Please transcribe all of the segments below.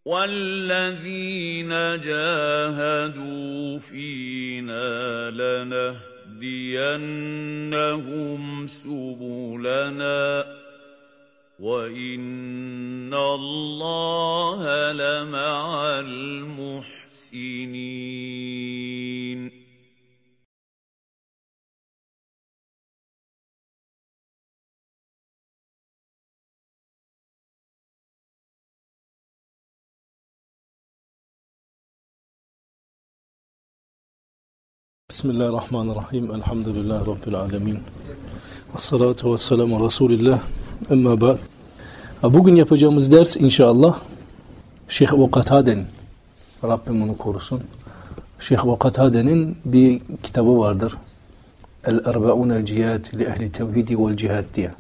وَالَّذ۪ينَ جَاهَدُوا ف۪ينَا لَنَهْدِيَنَّهُمْ سُبُلَنَا وَإِنَّ اللّٰهَ لَمَعَ الْمُحْسِنِينَ. Bismillahirrahmanirrahim. Elhamdülillahi Rabbil alemin. Vessalatu vesselamu Resulillah. Emma ba'd. Bugün yapacağımız ders inşallah Şeyh Ebu Katade'nin, Rabbim onu korusun, Şeyh Ebu Katade'nin bir kitabı vardır. El-Erba'unel Cihad li ehli tevhidi vel cihad diye.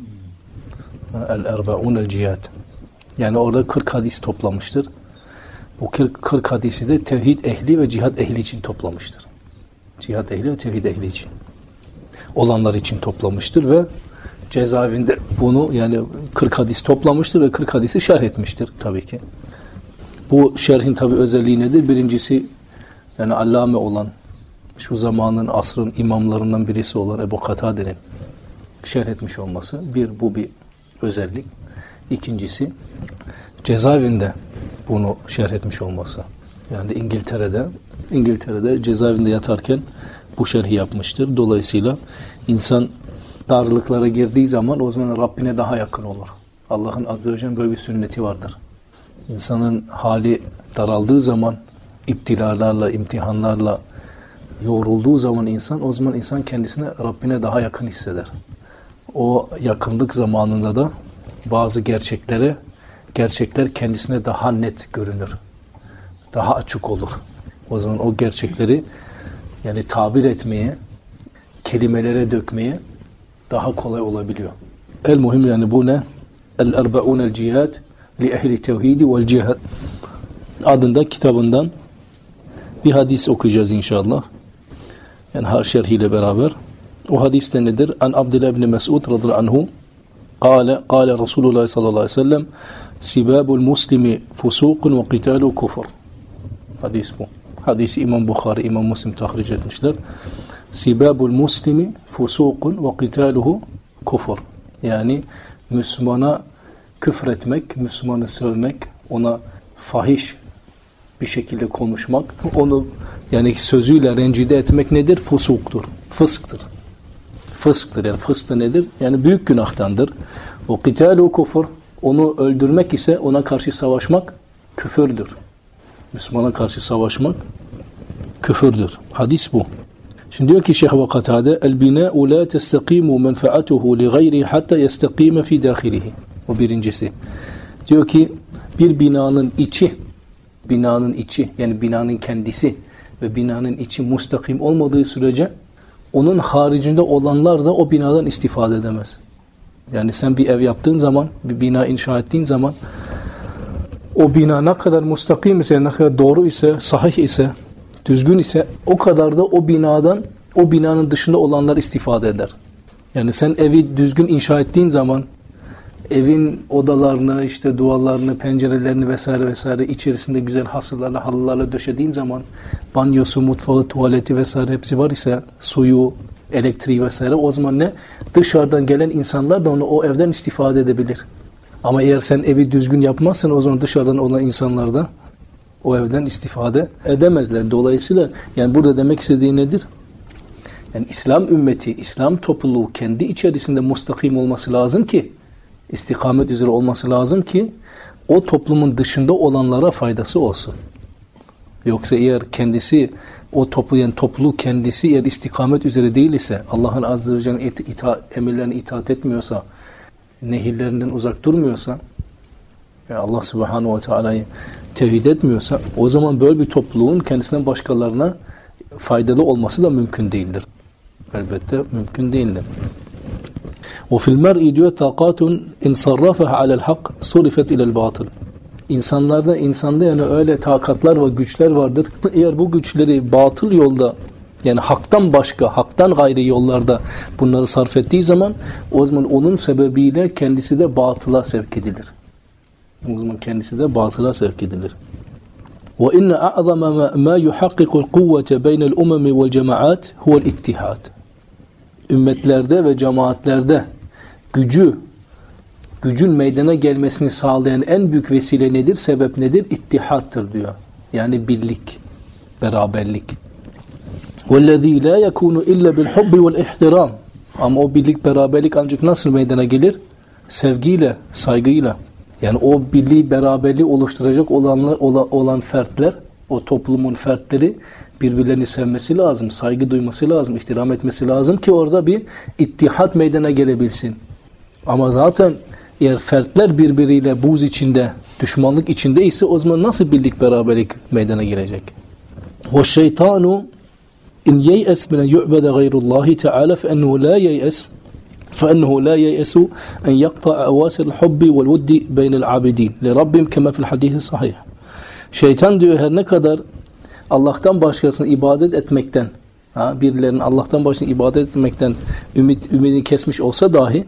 El-Erba'unel Cihad. Yani orada 40 hadis toplamıştır. Bu 40 hadisi de tevhid ehli ve cihad ehli için toplamıştır. Cihad ehli ve tevhid ehli için olanlar için toplamıştır ve cezaevinde bunu yani 40 hadis toplamıştır ve 40 hadisi şerh etmiştir tabii ki. Bu şerhin tabii özelliği nedir? Birincisi yani allame olan şu zamanın asrın imamlarından birisi olan Ebu Katade'nin şerh etmiş olması. Bu bir özellik. İkincisi cezaevinde bunu şerh etmiş olması. Yani İngiltere'de cezaevinde yatarken bu şerhi yapmıştır. Dolayısıyla insan darlıklara girdiği zaman o zaman Rabbine daha yakın olur. Allah'ın azze ve celle böyle bir sünneti vardır. İnsanın hali daraldığı zaman, iptilalarla, imtihanlarla yoğrulduğu zaman o zaman insan kendisine Rabbine daha yakın hisseder. O yakınlık zamanında da bazı gerçekler kendisine daha net görünür. Daha açık olur. O zaman o gerçekleri yani tabir etmeye, kelimelere dökmeye daha kolay olabiliyor. El muhim yani bu ne? El-Erba'unel Cihad li ehli tevhidi vel cihad adında kitabından bir hadis okuyacağız inşallah. Yani her şerhiyle beraber. O hadiste nedir? An Abdullah ibn Mes'ud radıyallahu anhu قال Resulullah sallallahu aleyhi ve sellem sibabul muslimi fusukun ve qitalu kufur. Hadis bu. Hadisi İmam Bukhari, İmam Müslim tahric etmişler. Sibabul muslimi fusukun ve qitaluhu kufur. Yani Müslümana küfretmek, Müslümanı sövmek, ona fahiş bir şekilde konuşmak, onu yani sözüyle rencide etmek nedir? Fusuktur. Fısktır. Yani fısk da nedir? Yani büyük günahtandır. O qitalu kufur. Onu öldürmek ise ona karşı savaşmak küfürdür. Müslümana karşı savaşmak küfürdür. Hadis bu. Şimdi diyor ki Şeyh Ebu Katade el-binâ'u lâ testeqîmû menfa'atuhu li gayri hatta yestekîme fî dâhilihi. O birincisi. Diyor ki bir binanın içi yani binanın kendisi ve binanın içi mustakim olmadığı sürece onun haricinde olanlar da o binadan istifade edemez. Yani sen bir ev yaptığın zaman, bir bina inşa ettiğin zaman o bina ne kadar mustakim ise, ne kadar doğru ise, sahih ise, düzgün ise o kadar da o binanın dışında olanlar istifade eder. Yani sen evi düzgün inşa ettiğin zaman evin odalarını, işte duvarlarını, pencerelerini vesaire içerisinde güzel hasırlarla, halılarla döşediğin zaman banyosu, mutfağı, tuvaleti vesaire hepsi var ise suyu, elektriği vesaire o zaman ne? Dışarıdan gelen insanlar da o evden istifade edebilir. Ama eğer sen evi düzgün yapmazsan o zaman dışarıdan olan insanlar da o evden istifade edemezler. Dolayısıyla yani burada demek istediği nedir? Yani İslam ümmeti, İslam topluluğu kendi içerisinde mustakim olması lazım ki, istikamet üzere olması lazım ki o toplumun dışında olanlara faydası olsun. Yoksa eğer kendisi o topluluk kendisi eğer istikamet üzere değil ise, Allah'ın azze ve celle'nin emirlerine itaat etmiyorsa, nehirlerinden uzak durmuyorsa, yani Allah subhanahu ve teala'yı tevhid etmiyorsa, o zaman böyle bir topluluğun kendisinden başkalarına faydalı olması da mümkün değildir. Elbette mümkün değildir. وفي المرء diyor takatun in sarrafaha alel hak surifet ilel batıl. İnsanda yani öyle takatlar ve güçler vardır. Eğer bu güçleri batıl yolda yani haktan başka, haktan gayri yollarda bunları sarf ettiği zaman o zaman onun sebebiyle kendisi de batıla sevk edilir. O zaman kendisi de batıla sevk edilir. وَإِنَّ أَعْظَمَ مَا يُحَقِّقُ الْقُوَّةَ بَيْنَ الْأُمَمِ وَالْجَمَعَاتِ هُوَ الْاِتِّحَادِ Ümmetlerde ve cemaatlerde gücün meydana gelmesini sağlayan en büyük vesile nedir? Sebep nedir? İttihattır diyor. Yani birlik, beraberlik. وَالَّذ۪ي لَا يَكُونُ اِلَّا بِالْحُبِّ وَالْاِحْتِرَامِ Ama o birlik, beraberlik ancak nasıl meydana gelir? Sevgiyle, saygıyla. Yani o birliği, beraberliği oluşturacak olan fertler, o toplumun fertleri birbirlerini sevmesi lazım, saygı duyması lazım, ihtiram etmesi lazım ki orada bir ittihat meydana gelebilsin. Ama zaten eğer fertler birbiriyle buz içinde, düşmanlık içinde ise o zaman nasıl birlik, beraberlik meydana gelecek? وَالشَّيْطَانُ اِنْ يَيْأَسْ مِنَ يُعْبَدَ غَيْرُ اللّٰهِ تَعَالَى فَأَنَّهُ لَا يَيْأَسُ اَنْ يَقْطَعَ اَوَاسِرِ الْحُبِّ وَالْوُدِّ بَيْنَ الْعَابِدِينَ لِرَبِّهِمْ كَمَا فِي الْحَدِيثِ الصَّحِيحِ Şeytan diyor her ne kadar Allah'tan başkasını ibadet etmekten, birilerinin Allah'tan başkasını ibadet etmekten ümidini kesmiş olsa dahi,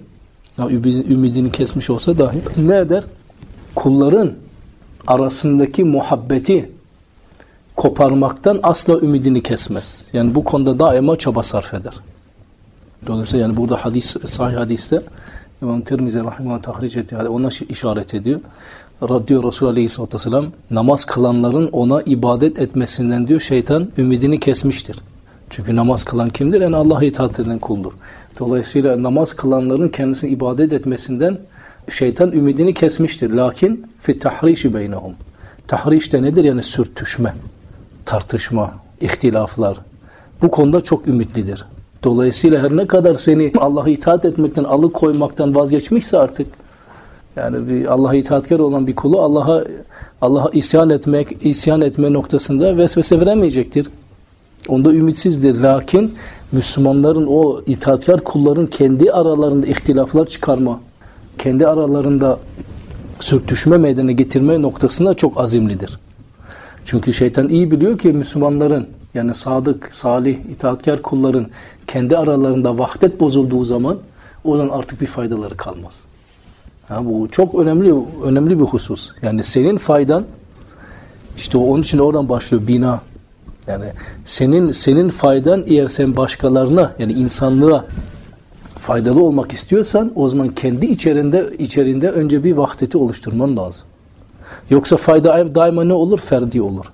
ne eder? Kulların arasındaki muhabbeti koparmaktan asla ümidini kesmez. Yani bu konuda daima çaba sarf eder. Dolayısıyla yani burada sahih hadiste İmam Tirmizi rahimahullah tahric ettiği ona işaret ediyor. Diyor Resulullah Aleyhisselatü Vesselam namaz kılanların ona ibadet etmesinden diyor şeytan ümidini kesmiştir. Çünkü namaz kılan kimdir? Yani Allah'a itaat eden kuldur. Dolayısıyla namaz kılanların kendisini ibadet etmesinden şeytan ümidini kesmiştir. Lakin fi tahrişi beynehum. Tahriş de nedir? Yani sürtüşme, tartışma, ihtilaflar. Bu konuda çok ümitlidir. Dolayısıyla her ne kadar seni Allah'a itaat etmekten, alıkoymaktan vazgeçmişse artık, yani bir Allah'a itaatkar olan bir kulu Allah'a isyan etme noktasında vesvese veremeyecektir. Onda ümitsizdir. Lakin Müslümanların o itaatkar kulların kendi aralarında ihtilaflar çıkarma, kendi aralarında sürtüşme meydana getirme noktasında çok azimlidir. Çünkü şeytan iyi biliyor ki Müslümanların yani sadık, salih, itaatkar kulların kendi aralarında vahdet bozulduğu zaman ondan artık bir faydaları kalmaz. Bu çok önemli bir husus. Yani senin faydan işte onun için oradan başlıyor bina. Yani senin faydan eğer sen başkalarına yani insanlığa faydalı olmak istiyorsan o zaman kendi içerinde önce bir vahdeti oluşturman lazım. Yoksa fayda daima ne olur? Ferdi olur.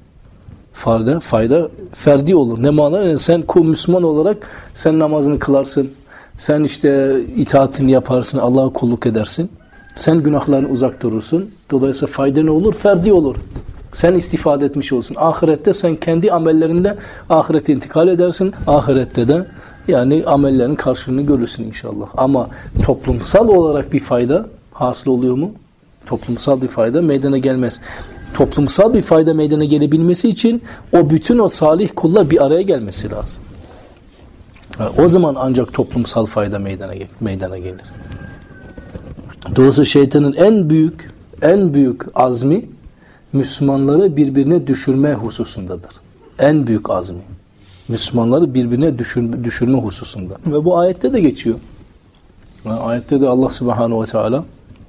Fayda ferdi olur. Ne mana? Yani sen Müslüman olarak sen namazını kılarsın. Sen işte itaatini yaparsın. Allah'a kulluk edersin. Sen günahlarını uzak durursun. Dolayısıyla fayda ne olur? Ferdi olur. Sen istifade etmiş olsun. Ahirette sen kendi amellerinde ahirete intikal edersin. Ahirette de yani amellerin karşılığını görürsün inşallah. Ama toplumsal olarak bir fayda hasıl oluyor mu? Toplumsal bir fayda meydana gelmez. Toplumsal bir fayda meydana gelebilmesi için bütün o salih kullar bir araya gelmesi lazım. O zaman ancak toplumsal fayda meydana gelir. Dolayısıyla şeytanın en büyük azmi Müslümanları birbirine düşürme hususundadır. En büyük azmi. Müslümanları birbirine düşürme hususunda. Ve bu ayette de geçiyor. Ayette de Allah Subhanahu ve Teala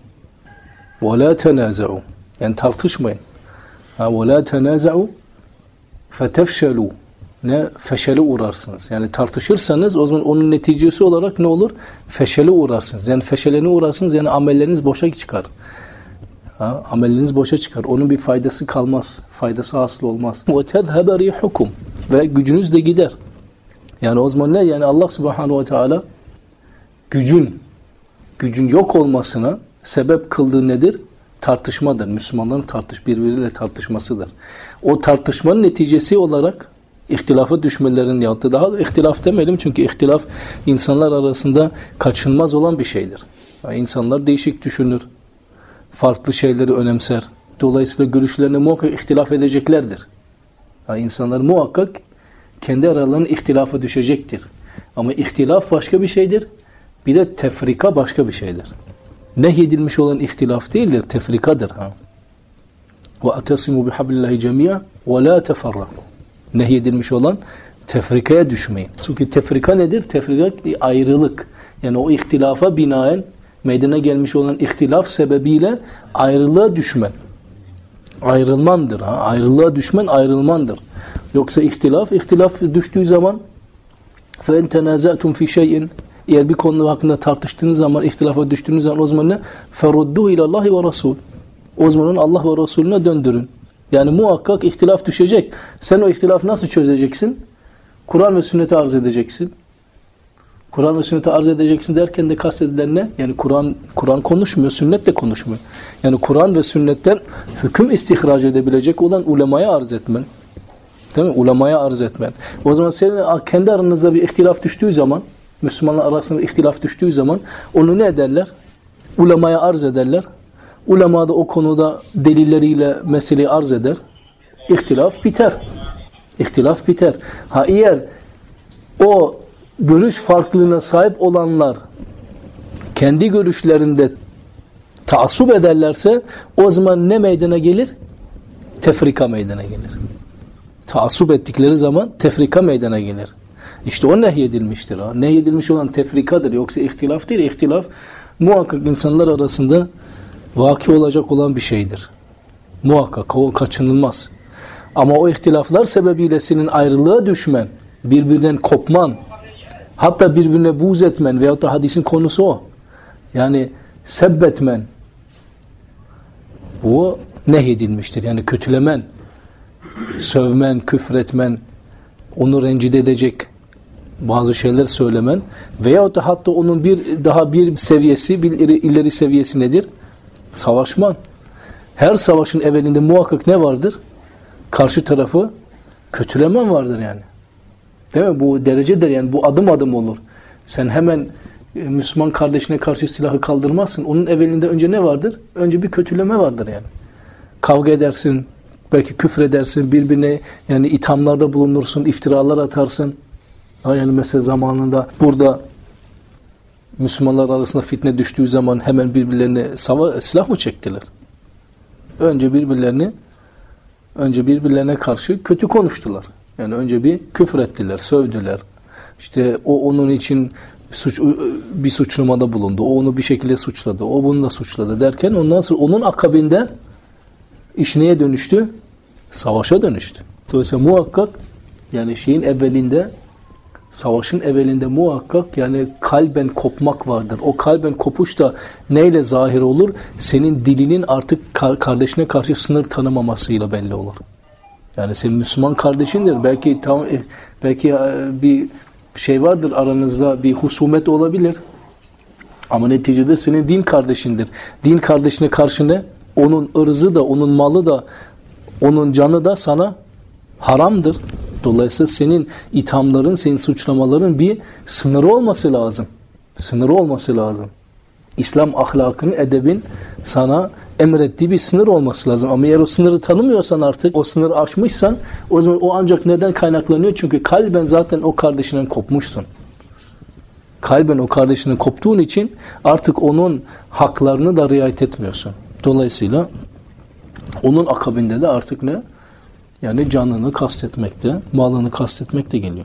وَلَا تَنَازَعُوا yani tartışmayın. وَلَا تَنَازَعُوا فَتَفْشَلُوا feşele uğrarsınız. Yani tartışırsanız o zaman onun neticesi olarak ne olur? Feşele uğrarsınız. Yani feşelene uğrarsınız yani amelleriniz boşa çıkar. Amelleriniz boşa çıkar. Onun bir faydası kalmaz. Faydası hasıl olmaz. وَتَذْهَبَ رِيحُكُمْ ve gücünüz de gider. Yani o zaman ne? Yani Allah Subhanahu ve Teala gücün yok olmasına sebep kıldığı nedir? Tartışmadır. Müslümanların birbiriyle tartışmasıdır. O tartışmanın neticesi olarak ihtilafa düşmelerinin yahut da daha ihtilaf demeyelim çünkü ihtilaf insanlar arasında kaçınılmaz olan bir şeydir. Yani insanlar değişik düşünür. Farklı şeyleri önemser. Dolayısıyla görüşlerine muhakkak ihtilaf edeceklerdir. Yani insanlar muhakkak kendi aralarında ihtilafa düşecektir. Ama ihtilaf başka bir şeydir. Bir de tefrika başka bir şeydir. Nehyedilmiş olan ihtilaf değildir, tefrikadır. وَاَتَصِمُوا بِحَبْلِ اللّٰهِ جَمِيعًا وَلَا تَفَرَّقُوا nehyedilmiş olan tefrikaya düşmeyin. Çünkü tefrika nedir? Tefrika ayrılık. Yani o ihtilafa binaen meydana gelmiş olan ihtilaf sebebiyle ayrılığa düşmen. Ayrılmandır. Ayrılığa düşmen ayrılmandır. Yoksa ihtilaf düştüğü zaman فَاِنْ تَنَازَأْتُمْ فِي شَيْءٍ eğer bir konu hakkında tartıştığınız zaman, ihtilafa düştüğünüz zaman o zaman ne? فَرُدُّهُ اِلَى اللّٰهِ وَرَسُولُ O zaman Allah ve Resulüne döndürün. Yani muhakkak ihtilaf düşecek. Sen o ihtilafı nasıl çözeceksin? Kur'an ve sünneti arz edeceksin. Kur'an ve sünneti arz edeceksin derken de kastedilen ne? Yani Kur'an konuşmuyor, sünnet de konuşmuyor. Yani Kur'an ve sünnetten hüküm istihraç edebilecek olan ulemaya arz etmen. Değil mi? Ulemaya arz etmen. O zaman senin kendi aranızda bir ihtilaf düştüğü zaman, Müslümanlar arasında ihtilaf düştüğü zaman onu ne ederler? Ulemaya arz ederler. Ulema da o konuda delilleriyle meseleyi arz eder. İhtilaf biter. İhtilaf biter. Eğer o görüş farklılığına sahip olanlar kendi görüşlerinde taassup ederlerse o zaman ne meydana gelir? Tefrika meydana gelir. Taassup ettikleri zaman tefrika meydana gelir. İşte o nehyedilmiştir. Nehyedilmiş olan tefrikadır. Yoksa ihtilaf değil. İhtilaf muhakkak insanlar arasında vaki olacak olan bir şeydir. Muhakkak o kaçınılmaz. Ama o ihtilaflar sebebiyle senin ayrılığa düşmen, birbirinden kopman, hatta birbirine buğz etmen veyahut da hadisin konusu o. Yani sebbetmen, bu nehyedilmiştir. Yani kötülemen, sövmen, küfretmen, onu rencide edecek bazı şeyler söylemen veyahut da hatta onun bir seviyesi, bir ileri seviyesi nedir? Savaşman. Her savaşın evvelinde muhakkak ne vardır? Karşı tarafı kötülemen vardır yani. Değil mi? Bu derecedir yani. Bu adım adım olur. Sen hemen Müslüman kardeşine karşı silahı kaldırmazsın. Onun evvelinde önce ne vardır? Önce bir kötüleme vardır yani. Kavga edersin, belki küfür edersin, birbirine yani ithamlarda bulunursun, iftiralar atarsın. Yani mesela zamanında burada Müslümanlar arasında fitne düştüğü zaman hemen birbirlerine silah mı çektiler? Önce birbirlerine karşı kötü konuştular. Yani önce bir küfür ettiler, sövdüler. İşte o onun için bir suçlamada bulundu. O onu bir şekilde suçladı. O bunu da suçladı derken ondan sonra onun akabinde iş neye dönüştü? Savaşa dönüştü. Dolayısıyla muhakkak yani savaşın evvelinde muhakkak yani kalben kopmak vardır. O kalben kopuş da neyle zahir olur? Senin dilinin artık kardeşine karşı sınır tanımamasıyla belli olur. Yani senin Müslüman kardeşindir. Belki bir şey vardır aranızda, bir husumet olabilir. Ama neticede senin din kardeşindir. Din kardeşine karşı ne? Onun ırzı da, onun malı da, onun canı da sana haramdır. Dolayısıyla senin ithamların, senin suçlamaların bir sınırı olması lazım. Sınırı olması lazım. İslam ahlakının, edebin sana emrettiği bir sınır olması lazım. Ama eğer o sınırı tanımıyorsan artık, o sınırı aşmışsan, o zaman o ancak neden kaynaklanıyor? Çünkü kalben zaten o kardeşinden kopmuşsun. Kalben o kardeşinden koptuğun için artık onun haklarını da riayet etmiyorsun. Dolayısıyla onun akabinde de artık ne? Yani canını kastetmekte, malını kastetmekte geliyor.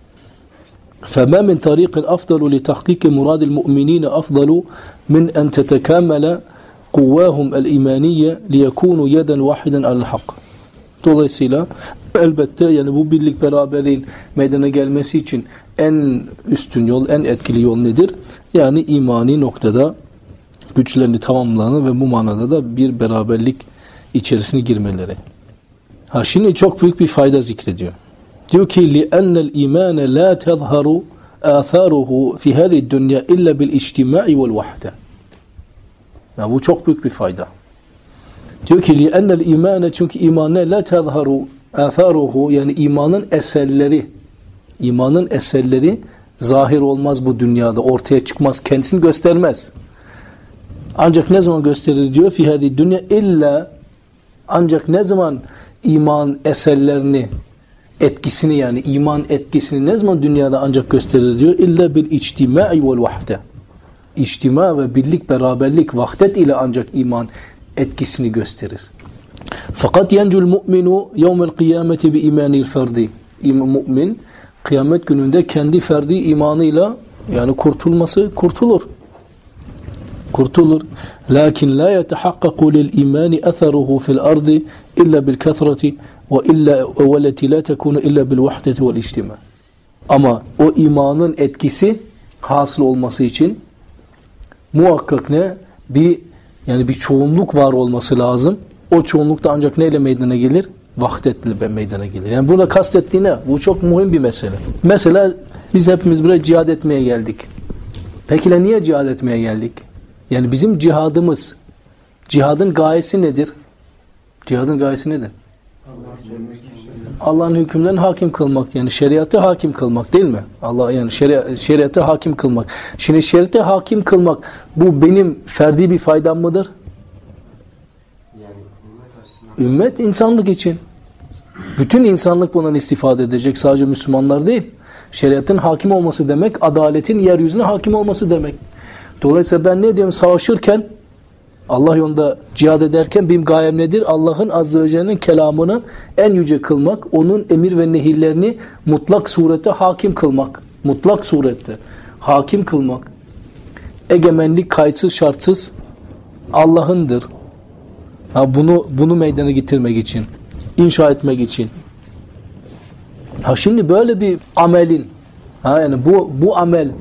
فَمَا مِنْ طَرِيقٍ أَفْضَلُ لِتَحْقِيقِ مُرَادِ الْمُؤْمِنِينَ أَفْضَلُ مِنْ أَنْ تَتَكَامَلَ قُوَّاهُمْ الْإِيمَانِيَّ لِيَكُونُوا يَدًا وَاحِدًا عَلَى الْحَقِّ Dolayısıyla elbette yani bu birlik beraberliğin meydana gelmesi için en üstün yol, en etkili yol nedir? Yani imani noktada güçlerini tamamlarını ve bu manada da bir beraberlik içerisine girmeleri. Şimdi çok büyük bir fayda zikrediyor. Diyor ki لِأَنَّ الْاِيمَانَ لَا تَظْهَرُ آثَارُهُ فِي هَذِي الدُّنْيَا إِلَّا بِالْاِجْتِمَاعِ وَالْوَحْدَةِ Yani bu çok büyük bir fayda. Diyor ki لِأَنَّ الْاِيمَانَ çünkü iman ne? لَا تَظْهَرُ آثَارُهُ yani imanın eserleri zahir olmaz bu dünyada. Ortaya çıkmaz. Kendisini göstermez. Ancak ne zaman gösterir diyor? فِي هَذِي الدُّنْيَا إِلَّا ancak ne zaman iman eserlerini etkisini yani iman etkisini ne zaman dünyada ancak gösterir diyor? İlla bil içtimai vel vahde. İçtima ve birlik, beraberlik, vahdet ile ancak iman etkisini gösterir. Fakat yencul mu'minu yevmel kıyameti bi imanil ferdi. Mümin kıyamet gününde kendi ferdi imanıyla yani kurtulur. Kurtulur. Lakin la yetehakkaku lil imani etheruhu fil ardı illa bil kethreti ve leti la tekunu illa bil vahdeti vel içtima. Ama o imanın etkisi hasıl olması için muhakkak ne? Bir çoğunluk var olması lazım. O çoğunluk da ancak neyle meydana gelir? Vahdetle meydana gelir. Yani burada kastettiği ne? Bu çok mühim bir mesele. Mesela biz hepimiz buraya cihad etmeye geldik. Peki niye cihad etmeye geldik? Yani bizim cihadımız, cihadın gayesi nedir? Cihadın gayesi nedir? Allah'ın hükümlerine hakim kılmak, yani şeriatı hakim kılmak değil mi? Allah yani şeriatı hakim kılmak. Şimdi şeriatı hakim kılmak bu benim ferdi bir faydam mıdır? Ümmet insanlık için. Bütün insanlık bundan istifade edecek. Sadece Müslümanlar değil. Şeriatın hakim olması demek, adaletin yeryüzüne hakim olması demek. Dolayısıyla ben ne diyorum? Savaşırken, Allah yolunda cihad ederken benim gayem nedir? Allah'ın Azze ve Celle'nin kelamını en yüce kılmak, onun emir ve nehirlerini mutlak surette hakim kılmak. Mutlak surette hakim kılmak. Egemenlik kayıtsız şartsız Allah'ındır. Bunu meydana getirmek için, inşa etmek için. Şimdi böyle bir amelin, yani bu amel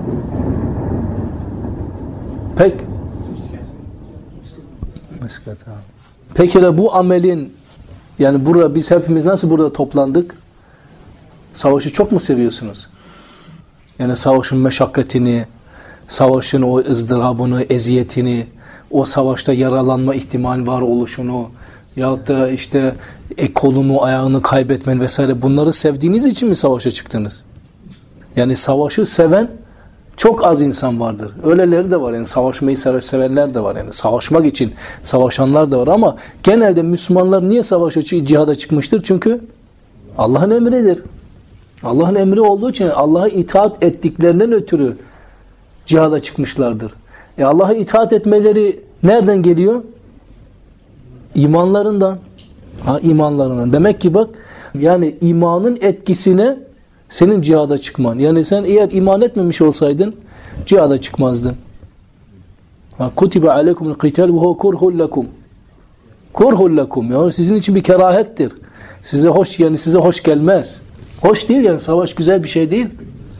peki de bu amelin, yani burada biz hepimiz nasıl burada toplandık? Savaşı çok mu seviyorsunuz? Yani savaşın meşakkatini, savaşın o ızdırabını, eziyetini, o savaşta yaralanma ihtimali var oluşunu, yahut da işte kolunu, ayağını kaybetmen vesaire, bunları sevdiğiniz için mi savaşa çıktınız? Yani savaşı seven çok az insan vardır. Öyleleri de var, yani savaşmayı sevenler de var, yani savaşmak için savaşanlar da var, ama genelde Müslümanlar niye savaşa, cihada çıkmıştır? Çünkü Allah'ın emridir. Allah'ın emri olduğu için, Allah'a itaat ettiklerinden ötürü cihada çıkmışlardır. Allah'a itaat etmeleri nereden geliyor? İmanlarından. İmanlarından. Demek ki bak, yani imanın etkisine senin cihada çıkman. Yani sen eğer iman etmemiş olsaydın cihada çıkmazdın. Kutibe aleykumul qital ve huve kurhul lekum. Kurhul lekum. Yani sizin için bir kerahettir. Size hoş gelmez. Hoş değil, yani savaş güzel bir şey değil.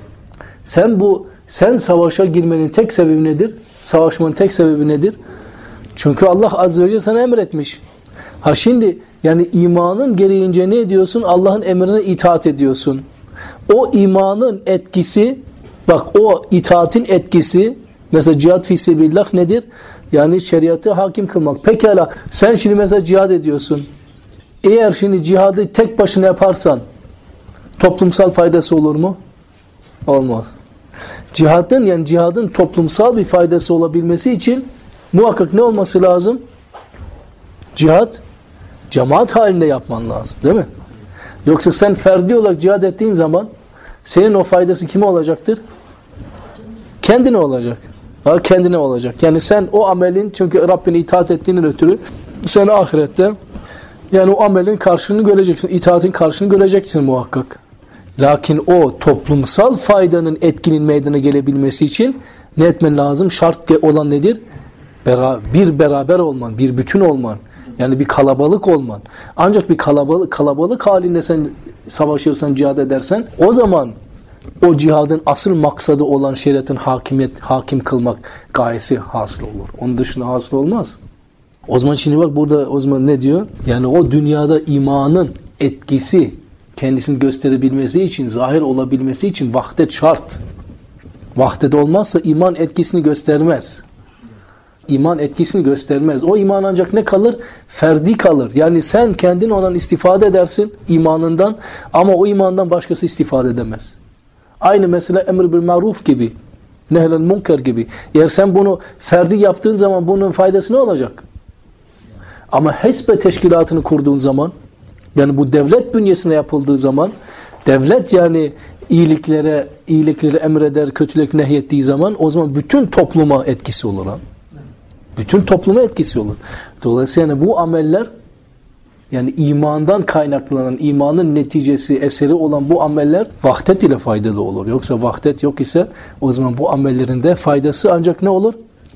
Sen savaşa girmenin tek sebebi nedir? Savaşmanın tek sebebi nedir? Çünkü Allah Azze ve Celle sana emretmiş. Şimdi yani imanın gereğince ne ediyorsun? Allah'ın emrine itaat ediyorsun. O imanın etkisi, bak o itaatin etkisi, mesela cihad fissebillah nedir? Yani şeriatı hakim kılmak. Pekala sen şimdi mesela cihad ediyorsun. Eğer şimdi cihadı tek başına yaparsan toplumsal faydası olur mu? Olmaz. Cihadın toplumsal bir faydası olabilmesi için muhakkak ne olması lazım? Cihad cemaat halinde yapman lazım, değil mi? Yoksa sen ferdi olarak cihad ettiğin zaman senin o faydası kime olacaktır? Kendine olacak. Kendine olacak. Yani sen o amelin, çünkü Rabbine itaat ettiğinin ötürü sen ahirette yani o amelin karşılığını göreceksin. İtaatin karşılığını göreceksin muhakkak. Lakin o toplumsal faydanın etkinin meydana gelebilmesi için ne etmen lazım? Şart olan nedir? Bir beraber olman, bir bütün olman. Yani bir kalabalık olman. Ancak bir kalabalık halinde sen savaşırsan, cihad edersen, o zaman o cihadın asıl maksadı olan şeriatın hakim kılmak gayesi hasıl olur. Onun dışında hasıl olmaz. O zaman şimdi bak burada o zaman ne diyor? Yani o dünyada imanın etkisi kendisini gösterebilmesi için, zahir olabilmesi için vahdet şart. Vahdet olmazsa iman etkisini göstermez. İman etkisini göstermez. O iman ancak ne kalır? Ferdi kalır. Yani sen kendin ondan istifade edersin, imanından, ama o imandan başkası istifade edemez. Aynı mesela emr bil maruf gibi, nehyel münker gibi. Eğer sen bunu ferdi yaptığın zaman bunun faydası ne olacak? Ama hesbe teşkilatını kurduğun zaman, yani bu devlet bünyesine yapıldığı zaman, devlet yani iyilikleri emreder, kötülük nehyettiği zaman, o zaman bütün topluma etkisi olur. Bütün topluma etkisi olur. Dolayısıyla yani bu ameller, yani imandan kaynaklanan, imanın neticesi, eseri olan bu ameller vahdet ile faydalı olur. Yoksa vahdet yok ise o zaman bu amellerin de faydası ancak ne olur?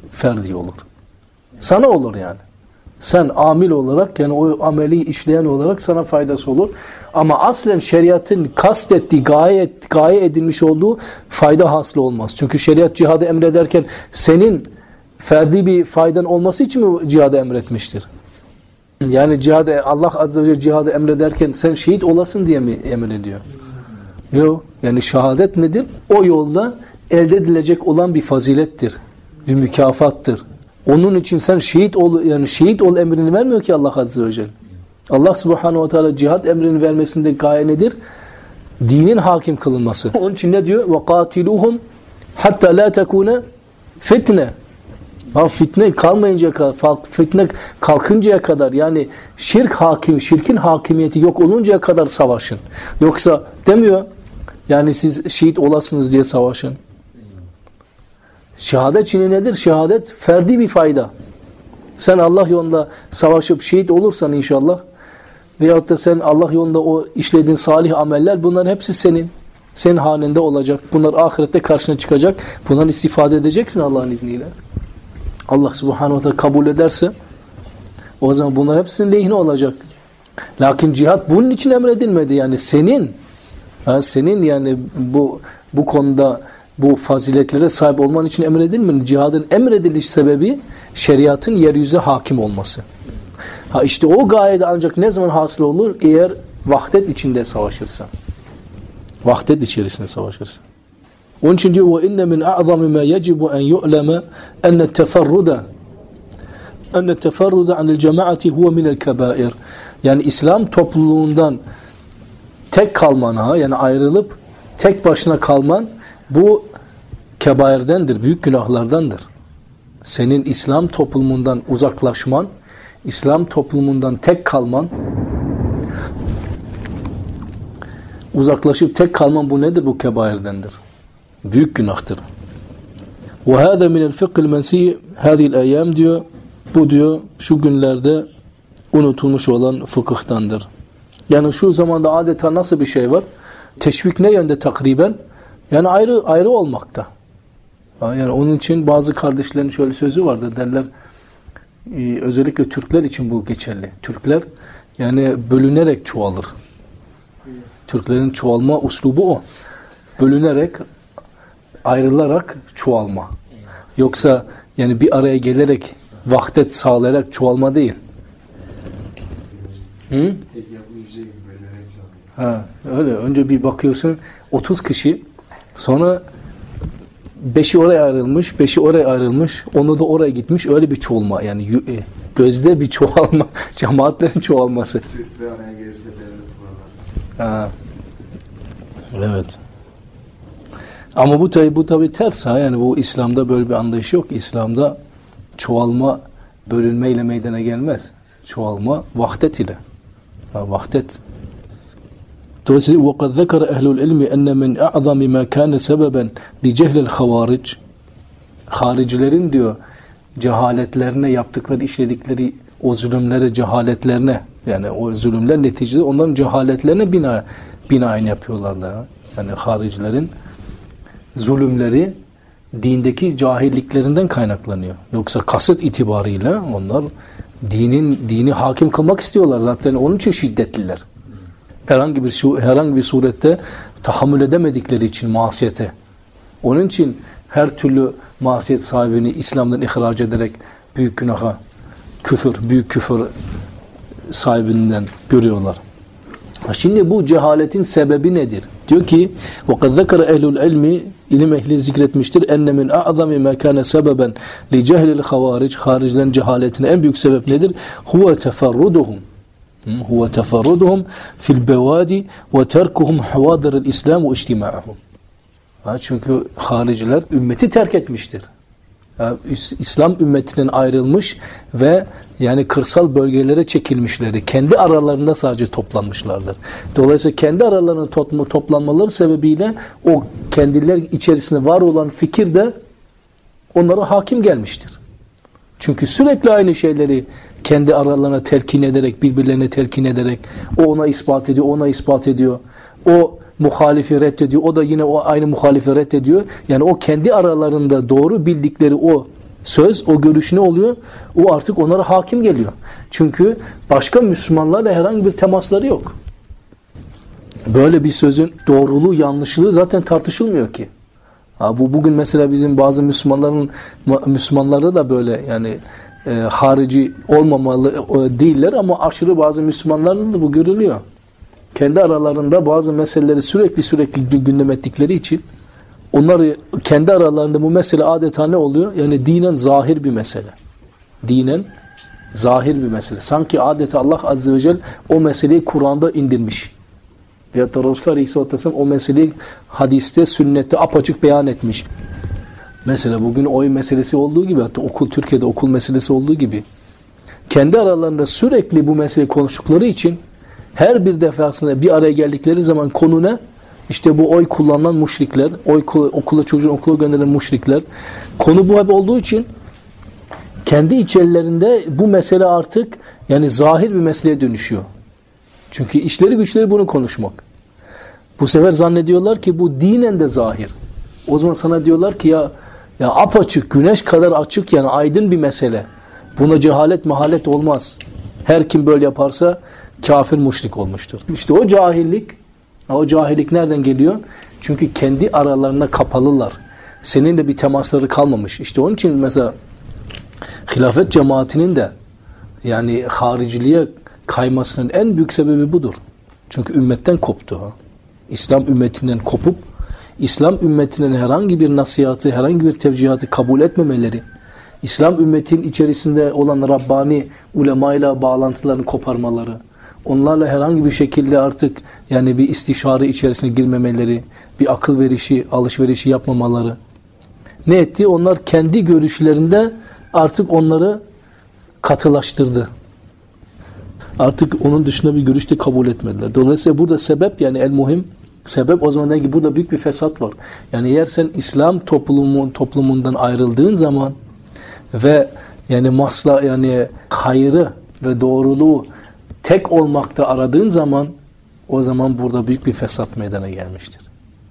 ferdi olur. Sana olur yani. Sen amil olarak, yani o ameli işleyen olarak sana faydası olur. Ama aslen şeriatın kastettiği, gaye edilmiş olduğu fayda hasıl olmaz. Çünkü şeriat cihadı emrederken senin ferdi bir faydan olması için mi cihadı emretmiştir? Yani cihadı, Allah Azze ve Celle cihadı emrederken sen şehit olasın diye mi emrediyor? Yok. Yani şehadet nedir? O yolda elde edilecek olan bir fazilettir. Bir mükafattır. Onun için sen şehit ol, yani şehit ol emrini vermiyor ki Allah Azze ve Celle. Allah Subhanahu ve Teala cihat emrini vermesinde gaye nedir? Dinin hakim kılınması. Onun için ne diyor? وَقَاتِلُوهُمْ hatta la tekune fitne. Fitne kalmayıncaya kadar, fitne kalkıncaya kadar, yani şirkin hakimiyeti yok oluncaya kadar savaşın. Yoksa demiyor yani siz şehit olasınız diye savaşın. Şehadet için nedir? Şehadet ferdi bir fayda. Sen Allah yolunda savaşıp şehit olursan inşallah, veyahut da sen Allah yolunda o işlediğin salih ameller, bunların hepsi senin halinde olacak. Bunlar ahirette karşına çıkacak. Bundan istifade edeceksin Allah'ın izniyle. Allah Subhanahu wa Ta'ala kabul ederse o zaman bunlar hepsinin lehine olacak. Lakin cihat bunun için emredilmedi. Yani senin yani bu konuda bu faziletlere sahip olman için emredilmedi. Cihadın emrediliş sebebi şeriatın yeryüzüne hakim olması. İşte o gayede ancak ne zaman hasıl olur? Eğer vahdet içinde savaşırsan. Vahdet içerisinde savaşırsan. Onun için diyor وَاِنَّ مِنْ أَعْظَمِ مَا يَجِبُ أَنْ يُعْلَمَ أَنَّ التَّفَرُّدَ عَنِ الْجَمَاعَةِ هُوَ مِنَ الْكَبَائِرِ. Yani İslam topluluğundan tek kalman, yani ayrılıp tek başına kalman, bu kebairdendir, büyük günahlardandır. Senin İslam toplumundan uzaklaşman, İslam toplumundan tek kalman, uzaklaşıp tek kalman, bu nedir? Bu kebairdendir. Büyük günahtır. وَهَذَا مِنَ الْفِقِّ الْمَنْسِيِّ هَذِهِ الْاَيَّامِ diyor, bu diyor şu günlerde unutulmuş olan fıkıhtandır. Yani şu zamanda adeta nasıl bir şey var? Teşvik ne yönde takriben? Yani ayrı olmakta. Yani onun için bazı kardeşlerin şöyle sözü vardır, derler, özellikle Türkler için bu geçerli. Türkler yani bölünerek çoğalır. Türklerin çoğalma uslubu o. Bölünerek, ayrılarak çoğalma. Yoksa yani bir araya gelerek, vahdet sağlayarak çoğalma değil. Hı? Öyle. Önce bir bakıyorsun 30 kişi, sonra 5'i oraya ayrılmış, 5'i oraya ayrılmış, onu da oraya gitmiş, öyle bir çoğalma. Yani gözde bir çoğalma, cemaatlerin çoğalması. Türk bir araya gelirse devlet kurarlar. Evet. Ama bu tabi ters yani bu İslam'da böyle bir anlayış yok. İslam'da çoğalma bölünmeyle meydana gelmez. Çoğalma vahdet ile. Vahdet. Dolayısıyla وَقَدْ ذَكَرَ اَهْلُ الْعِلْمِ اَنَّ مِنْ اَعْظَمِ مَا كَانَ سَبَبًا لِجَهْلِ الْخَوَارِجِ. Haricilerin diyor cehaletlerine, yaptıkları, işledikleri o zulümlere, cehaletlerine, yani o zulümler neticede onların cehaletlerine binaen yapıyorlar da. Yani haricilerin zulümleri dindeki cahilliklerinden kaynaklanıyor. Yoksa kasıt itibarıyla onlar dini hakim kılmak istiyorlar. Zaten onun için şiddetliler. Herhangi bir surette tahammül edemedikleri için masiyete. Onun için her türlü masiyet sahibini İslam'dan ihraç ederek büyük günaha, büyük küfür sahibinden görüyorlar. Şimdi bu cehaletin sebebi nedir? Diyor ki وَقَدْ ذَكَرَ اَهْلُ الْعِلْمِ İlim ehli zikretmiştir. اَنَّ مِنْ اَعْظَمِ مَا كَانَ سَبَبًا لِجَهْلِ الْخَوَارِجِ. Haricilerin cehaletine en büyük sebep nedir? هُوَ تَفَرُّدُهُمْ فِي الْبَوَادِ وَتَرْكُهُمْ حَوَادِرِ الْاِسْلَامُ وَاِجْتِمَاعَهُمْ. Çünkü hariciler ümmeti terk etmiştir. İslam ümmetinden ayrılmış ve yani kırsal bölgelere çekilmişleri, kendi aralarında sadece toplanmışlardır. Dolayısıyla kendi aralarında toplanmaları sebebiyle o kendiler içerisinde var olan fikir de onlara hakim gelmiştir. Çünkü sürekli aynı şeyleri kendi aralarına telkin ederek, birbirlerine telkin ederek, o ona ispat ediyor, ona ispat ediyor. O muhalifi reddediyor, o da yine o aynı muhalifi reddediyor. Yani o kendi aralarında doğru bildikleri o söz, o görüş ne oluyor? O artık onlara hakim geliyor. Çünkü başka Müslümanlarla herhangi bir temasları yok. Böyle bir sözün doğruluğu, yanlışlığı zaten tartışılmıyor ki. Bu bugün mesela bizim bazı Müslümanlarda da böyle yani harici olmamalı değiller ama aşırı bazı Müslümanlarda da bu görülüyor. Kendi aralarında bazı meseleleri sürekli gündem ettikleri için onları kendi aralarında bu mesele adeta ne oluyor? Yani dinen zahir bir mesele. Dinen zahir bir mesele. Sanki adeta Allah Azze ve Celle o meseleyi Kur'an'da indirmiş. Ya da Resulullah Aleyhisselatü Vesselam o meseleyi hadiste, sünnette apaçık beyan etmiş. Mesela bugün oy meselesi olduğu gibi, hatta Türkiye'de okul meselesi olduğu gibi kendi aralarında sürekli bu meseleyi konuştukları için her bir defasında bir araya geldikleri zaman konu ne? İşte bu oy kullanılan müşrikler, çocuğun okula gönderen müşrikler. Konu bu hep olduğu için kendi içerilerinde bu mesele artık yani zahir bir meseleye dönüşüyor. Çünkü işleri güçleri bunu konuşmak. Bu sefer zannediyorlar ki bu dinen de zahir. O zaman sana diyorlar ki ya apaçık, güneş kadar açık yani aydın bir mesele. Buna cehalet mahalet olmaz. Her kim böyle yaparsa kafir müşrik olmuştur. İşte o cahillik nereden geliyor? Çünkü kendi aralarına kapalılar. Seninle bir temasları kalmamış. İşte onun için mesela hilafet cemaatinin de yani hariciliğe kaymasının en büyük sebebi budur. Çünkü ümmetten koptu. İslam ümmetinden kopup İslam ümmetinin herhangi bir nasihatı, herhangi bir tevcihatı kabul etmemeleri, İslam ümmetinin içerisinde olan Rabbani ulemayla bağlantılarını koparmaları, onlarla herhangi bir şekilde artık yani bir istişare içerisine girmemeleri, bir akıl verişi, alışverişi yapmamaları. Ne etti? Onlar kendi görüşlerinde artık onları katılaştırdı. Artık onun dışında bir görüş de kabul etmediler. Dolayısıyla burada sebep yani muhim sebep o zaman ki burada büyük bir fesat var. Yani eğer sen İslam toplumundan ayrıldığın zaman ve yani hayrı ve doğruluğu tek olmakta aradığın zaman o zaman burada büyük bir fesat meydana gelmiştir.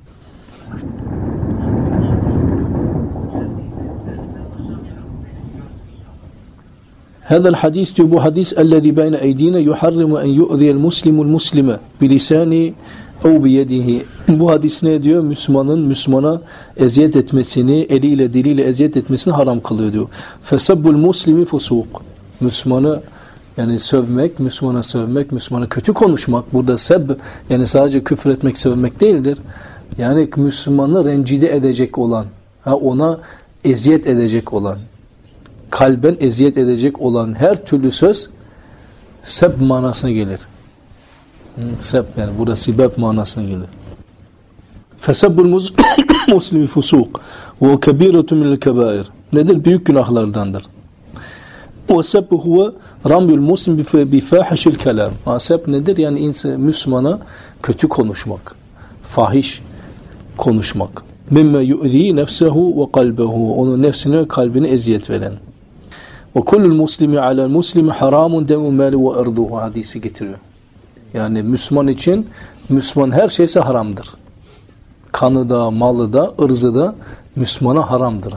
هذا الحديث diyor bu hadis الذي بين أيدينا يحرم أن يؤذي المسلم المسلم بلسانه أو بيده. Bu hadis ne diyor? Müslümana eziyet etmesini, eliyle diliyle eziyet etmesini haram kılıyor diyor. Fesabbul muslimi fusuk. Müslümanı yani sövmek, Müslümana kötü konuşmak. Burada seb yani sadece küfür etmek, sövmek değildir. Yani Müslümanı rencide edecek olan, ona eziyet edecek olan, kalben eziyet edecek olan her türlü söz seb manasına gelir. Seb yani burada sibab manasına gelir. Fesabbul muslimi fusuk ve kebiretun minel kebair. Nedir? Büyük günahlardandır. Ve seb huve ramyul muslim bi fahişil kelam. Seb nedir? Yani Müslümana kötü konuşmak, fahiş konuşmak. Mimme yu'zi nefsehu ve kalbehu. Onun nefsine ve kalbine eziyet veren. Ve kullul muslimi alel muslimi haramun demu mali ve erduhu hadisi getiriyor. Yani Müslüman için Müslüman her şeyse haramdır. Kanı da, malı da, ırzı da Müslümana haramdır.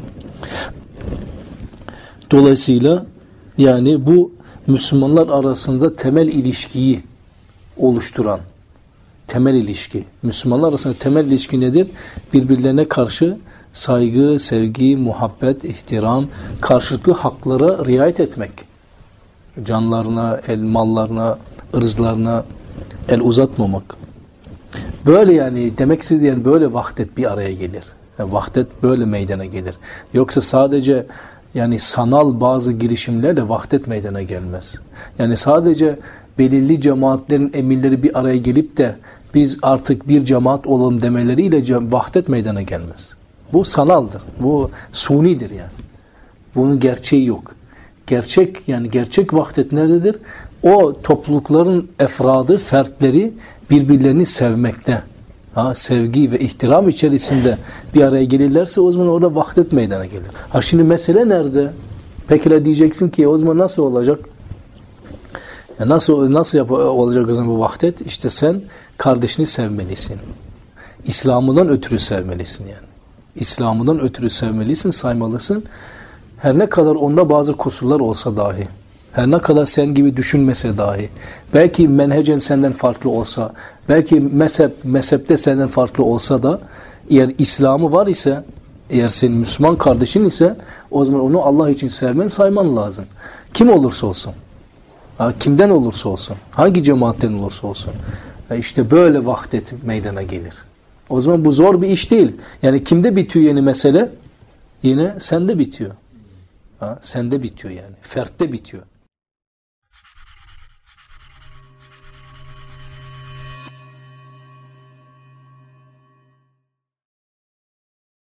Dolayısıyla yani bu Müslümanlar arasında temel ilişkiyi oluşturan temel ilişki. Müslümanlar arasında temel ilişki nedir? Birbirlerine karşı saygı, sevgi, muhabbet, ihtiram, karşılıklı haklara riayet etmek. Canlarına, mallarına, ırzlarına el uzatmamak. Böyle yani demek istediğim böyle vahdet bir araya gelir. Yani vahdet böyle meydana gelir. Yoksa sadece yani sanal bazı girişimlerle vahdet meydana gelmez. Yani sadece belirli cemaatlerin emirleri bir araya gelip de biz artık bir cemaat olalım demeleriyle vahdet meydana gelmez. Bu sanaldır. Bu sunidir yani. Bunun gerçeği yok. Gerçek vahdet nerededir? O toplulukların efradı, fertleri birbirlerini sevmekte. Sevgi ve ihtiram içerisinde bir araya gelirlerse o zaman orada vahdet meydana gelir. Şimdi mesele nerede? Peki diyeceksin ki o zaman nasıl olacak? Ya nasıl olacak o zaman bu vahdet? İşte sen kardeşini sevmelisin. İslam'ından ötürü sevmelisin yani. İslam'ından ötürü sevmelisin, saymalısın. her ne kadar onda bazı kusurlar olsa dahi, her ne kadar sen gibi düşünmese dahi, belki menhecen senden farklı olsa, belki mezhepte senden farklı olsa da, eğer İslam'ı var ise, eğer senin Müslüman kardeşin ise, o zaman onu Allah için sevmen, sayman lazım. Kim olursa olsun. Kimden olursa olsun. Hangi cemaatten olursa olsun. İşte böyle vahdet meydana gelir. O zaman bu zor bir iş değil. Yani kimde bitiyor yeni mesele? Yine sende bitiyor. Sende bitiyor yani. Fertte bitiyor.